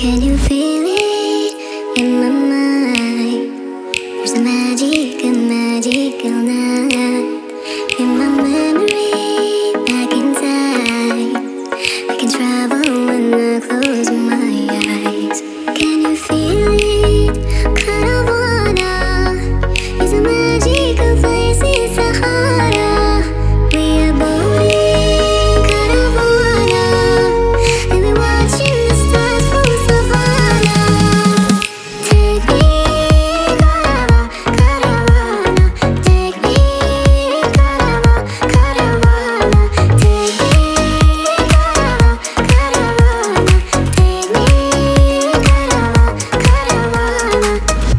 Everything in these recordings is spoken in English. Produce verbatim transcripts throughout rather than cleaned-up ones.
Can you feel it in my mind? There's a magic, a magical night in my memory, back in time. I can travel when I close my eyes. Can you feel it? Kind of wanna. It's a magical place in Sahara. We are boating, kind of wanna. And we're watching the stars from Savannah. Take me, caravana, caravana. Take me, caravana, caravana. Take me, caravana, caravana. Take me, caravana, caravana.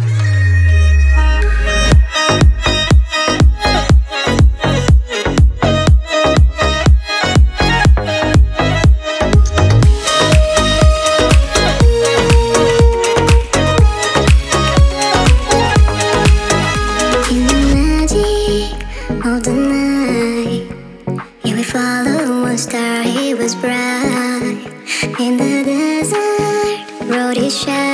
In the magic of the night, yeah, we follow one star, it was bright. In the desert, road is shallow.